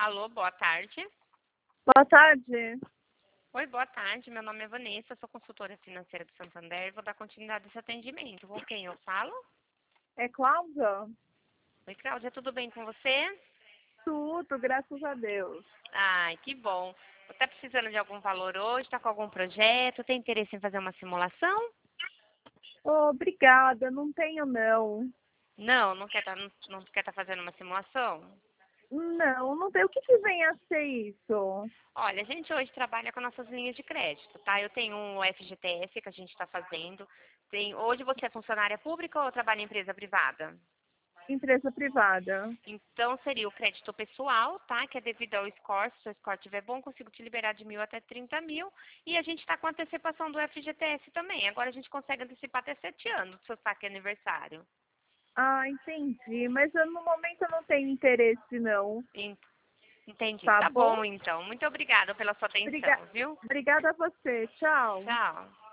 Alô, boa tarde. Boa tarde. Oi, boa tarde. Meu nome é Vanessa, sou consultora financeira do Santander. Vou dar continuidade a esse atendimento. Com quem eu falo? É Cláudia? Oi, Cláudia, tudo bem com você? Tudo, graças a Deus. Ai, que bom. Você está precisando de algum valor hoje? Está com algum projeto? Tem interesse em fazer uma simulação? Obrigada, não tenho não. Não, não quer tá fazendo uma simulação? Não tenho. O que vem a ser isso? Olha, a gente hoje trabalha com nossas linhas de crédito, tá? Eu tenho um FGTS que a gente está fazendo. Hoje você é funcionária pública ou trabalha em empresa privada? Empresa privada. Então, seria o crédito pessoal, tá? Que é devido ao score. Se o seu score estiver bom, consigo te liberar de 1.000 até 30.000. E a gente está com antecipação do FGTS também. Agora a gente consegue antecipar até 7 anos do seu saque aniversário. Entendi. Mas no momento eu não tenho interesse, não. Entendi. Tá Tá bom? bom, então. Muito obrigada pela sua atenção, viu? Obrigada a você. Tchau. Tchau.